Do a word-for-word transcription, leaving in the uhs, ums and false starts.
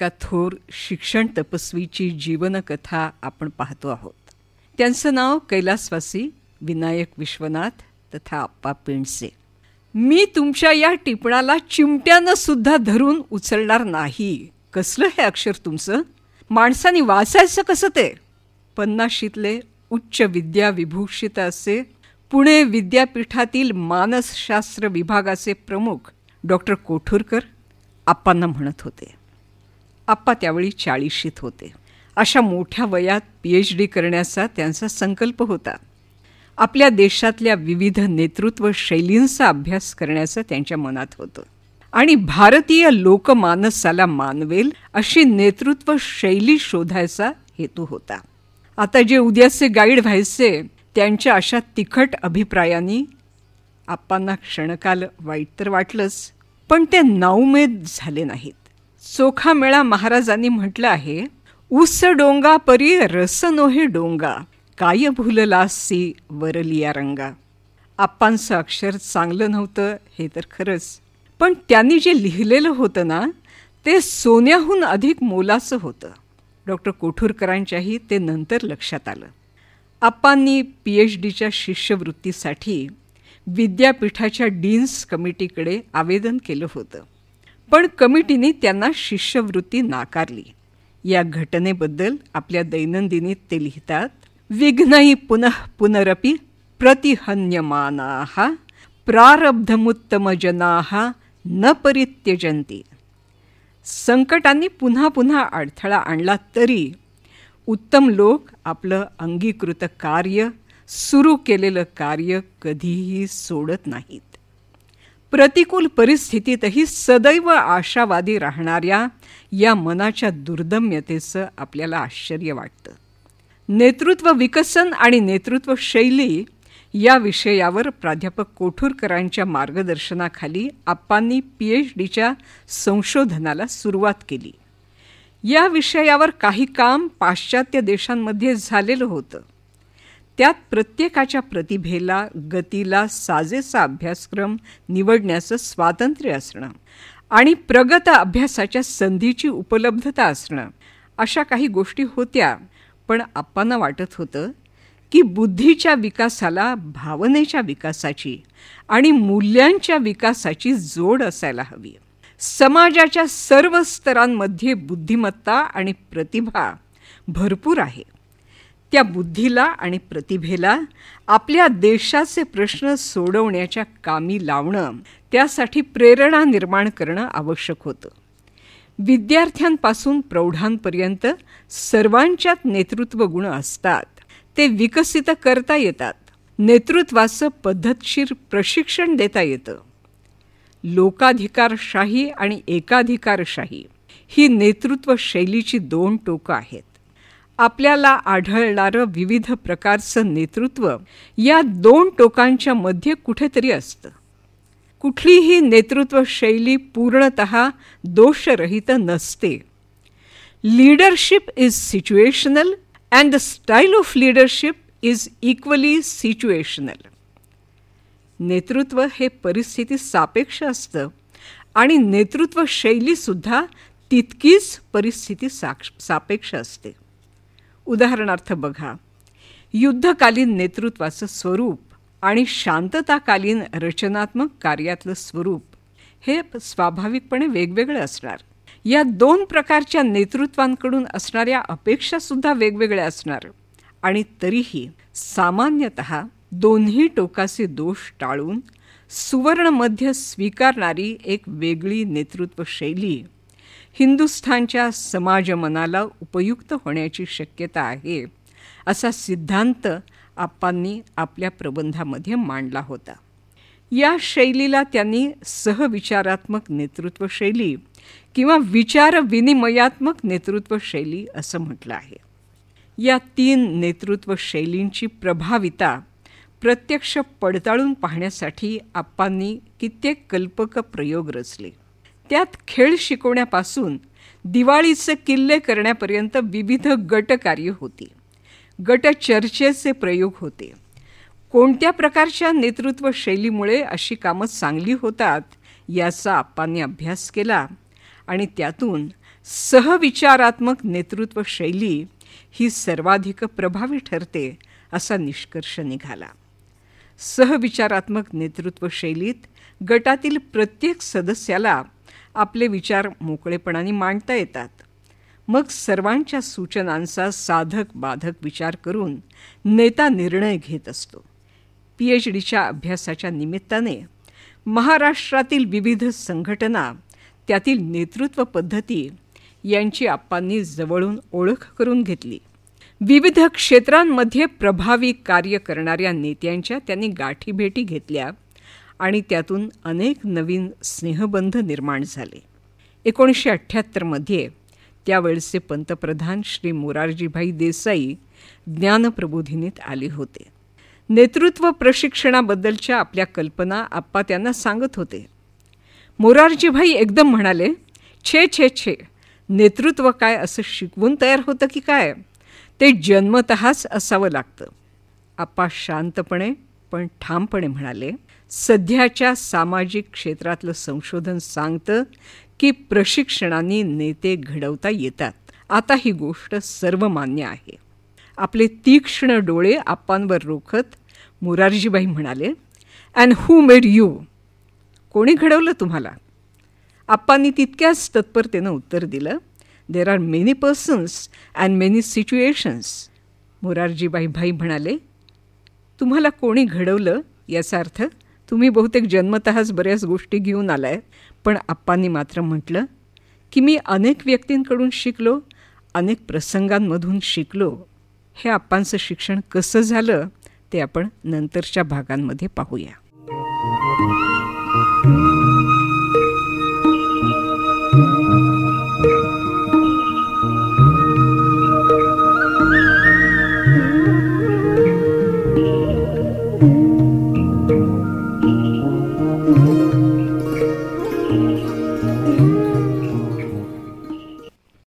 एका थोर शिक्षण तपस्वीची जीवनकथा आपण पाहतो आहोत. त्यांचं नाव कैलासवासी विनायक विश्वनाथ तथा आप्पा पेंडसे. मी तुमच्या या टिपणाला चिमट्यानं सुद्धा धरून उचलणार नाही. कसलं हे अक्षर तुमचं? माणसाने वाचायचं कसं ते? पन्नाशीतले उच्च विद्या विभूषित असे पुणे विद्यापीठातील मानसशास्त्र विभागाचे प्रमुख डॉक्टर कोठूरकर आप्पांना म्हणत होते. आप्पा त्यावेळी चाळीशीत होते. अशा मोठ्या वयात पी एच डी करण्याचा त्यांचा संकल्प होता. आपल्या देशातल्या विविध नेतृत्व शैलींचा अभ्यास करण्याचं त्यांच्या मनात होतं आणि भारतीय लोकमानसाला मानवेल अशी नेतृत्व शैली शोधायचा हेतू होता. आता जे उद्याचे गाईड व्हायचे त्यांच्या अशा तिखट अभिप्रायांनी आप्पांना क्षणकाल वाईट तर वाटलंच, पण ते नाउमेद झाले नाहीत. चोखामेळा महाराजांनी म्हटलं आहे, उस डोंगा परी रस नोहे डोंगा, काय भुललासी वरलिया रंगा. आप्पांचं अक्षर चांगलं नव्हतं हे तर खरंच, पण त्यांनी जे लिहिलेलं होतं ना ते सोन्याहून अधिक मोलाचं होतं. डॉक्टर कोठूरकरांच्याही ते नंतर लक्षात आलं. आप्पांनी पी एच डीच्या शिष्यवृत्तीसाठी विद्यापीठाच्या डीन्स कमिटीकडे आवेदन केलं होतं, पण कमिटीने त्यांना शिष्यवृत्ती नाकारली. या घटनेबद्दल आपल्या दैनंदिनीत ते लिहितात, विघ्नही पुनः पुनरपि प्रतिहन्यमानाः प्रारब्धमुत्तमजनाः न परित्यजन्ति. संकटांनी पुन्हा पुन्हा अडथळा आणला तरी उत्तम लोक आपलं अंगीकृत कार्य, सुरू केलेलं कार्य कधीही सोडत नाहीत. प्रतिकूल परिस्थितीतही सदैव आशावादी राहणाऱ्या या मनाच्या दुर्दम्यतेचं आपल्याला आश्चर्य वाटतं. नेतृत्व विकसन आणि नेतृत्व शैली या विषयावर प्राध्यापक कोठूरकरांच्या मार्गदर्शनाखाली आप्पांनी पी एच डीच्या संशोधनाला सुरुवात केली. या विषयावर काही काम पाश्चात्य देशांमध्ये झालेलं होतं. त्यात प्रत्येकाच्या प्रतिभेला, गतीला साजेसा अभ्यासक्रम निवडण्याचं स्वातंत्र्य असणं आणि प्रगत अभ्यासाच्या संधीची उपलब्धता असणं अशा काही गोष्टी होत्या. पण आप्पांना वाटत होतं की बुद्धीच्या विकासाला भावनेच्या विकासाची आणि मूल्यांच्या विकासाची जोड असायला हवी. समाजाच्या सर्व स्तरांमध्ये बुद्धिमत्ता आणि प्रतिभा भरपूर आहे. त्या बुद्धीला आणि प्रतिभेला आपल्या देशाचे प्रश्न सोडवण्याच्या कामी लावणं, त्यासाठी प्रेरणा निर्माण करणं आवश्यक होतं. विद्यार्थ्यांपासून प्रौढांपर्यंत सर्वांच्यात नेतृत्व गुण असतात. ते विकसित करता येतात. नेतृत्वाचं पद्धतशीर प्रशिक्षण देता येतं. लोकाधिकारशाही आणि एकाधिकारशाही ही नेतृत्व शैलीची दोन टोकं आहेत. आपल्याला आढळणारं विविध प्रकारचं नेतृत्व या दोन टोकांच्या मध्ये कुठेतरी असतं. कुठलीही नेतृत्व शैली पूर्णतः दोषरहित नसते. Leadership is situational and the style of leadership is equally situational. नेतृत्व हे परिस्थिती सापेक्ष असतं आणि नेतृत्व शैलीसुद्धा तितकीच परिस्थिती सापेक्ष असते. उदाहरणार्थ बघा, युद्धकालीन नेतृत्वाचं स्वरूप आणि शांतताकालीन रचनात्मक कार्यातलं स्वरूप हे स्वाभाविकपणे वेगवेगळं असणार. या दोन प्रकारच्या नेतृत्वांकडून असणाऱ्या अपेक्षासुद्धा वेगवेगळ्या असणार आणि तरीही सामान्यतः दोन्ही टोकाचे दोष टाळून सुवर्णमध्य स्वीकारणारी एक वेगळी नेतृत्व शैली हिंदुस्थानच्या समाजमनाला उपयुक्त होण्याची शक्यता आहे, असा सिद्धांत आप्पांनी आपल्या प्रबंधामध्ये मांडला होता. या शैलीला त्यांनी सहविचारात्मक नेतृत्व शैली किंवा विचारविनिमयात्मक नेतृत्व शैली असं म्हटलं आहे. या तीन नेतृत्व शैलींची प्रभाविता प्रत्यक्ष पडताळून पाहण्यासाठी आप्पांनी कित्येक कल्पक प्रयोग रचले. त्यात खेळ शिकवण्यापासून दिवाळीचे किल्ले करण्यापर्यंत विविध गटकार्य होती. गटचर्चेचे प्रयोग होते. कोणत्या प्रकारच्या नेतृत्व शैलीमुळे अशी कामं चांगली होतात याचा आप्पांनी अभ्यास केला आणि त्यातून सहविचारात्मक नेतृत्व शैली ही सर्वाधिक प्रभावी ठरते असा निष्कर्ष निघाला. सहविचारात्मक नेतृत्व शैलीत गटातील प्रत्येक सदस्याला आपले विचार मोकळेपणाने मांडता येतात. मग सर्वांच्या सूचनांचा साधक बाधक विचार करून नेता निर्णय घेत असतो. पी एच डीच्या अभ्यासाच्या निमित्ताने महाराष्ट्रातील विविध संघटना, त्यातील नेतृत्व पद्धती यांची आप्पांनी जवळून ओळख करून घेतली. विविध क्षेत्रांमध्ये प्रभावी कार्य करणाऱ्या नेत्यांच्या त्यांनी गाठीभेटी घेतल्या आणि त्यातून अनेक नवीन स्नेहबंध निर्माण झाले. एकोणीसशे अठ्ठ्याहत्तरमध्ये त्यावेळचे पंतप्रधान श्री मोरारजीभाई देसाई ज्ञानप्रबोधिनीत आले होते. नेतृत्व प्रशिक्षणाबद्दलच्या आपल्या कल्पना आप्पा त्यांना सांगत होते. मोरारजीभाई एकदम म्हणाले, छे छे छे नेतृत्व काय असं शिकवून तयार होतं की काय, ते जन्मतःच असावं लागतं. आप्पा शांतपणे पण ठामपणे म्हणाले, सध्याच्या सामाजिक क्षेत्रातलं संशोधन सांगतं की प्रशिक्षणाने नेते घडवता येतात. आता ही गोष्ट सर्वमान्य आहे. आपले तीक्ष्ण डोळे आप्पांवर रोखत मोरारजीभाई म्हणाले, अँड हू मेड यू, कोणी घडवलं तुम्हाला? आप्पांनी तितक्याच तत्परतेनं उत्तर दिलं, there are many persons and many situations. Morarjibhai भाई म्हणाले, तुम्हाला कोणी घडवलं याचा अर्थ तुम्ही बहुतेक जन्मतःच बऱ्याच गोष्टी घेऊन आलाय. पण आप्पांनी मात्र म्हटलं की मी अनेक व्यक्तींकडून शिकलो, अनेक प्रसंगांमधून शिकलो. हे आप्पांचं शिक्षण कसं झालं ते आपण नंतरच्या भागांमध्ये पाहूया.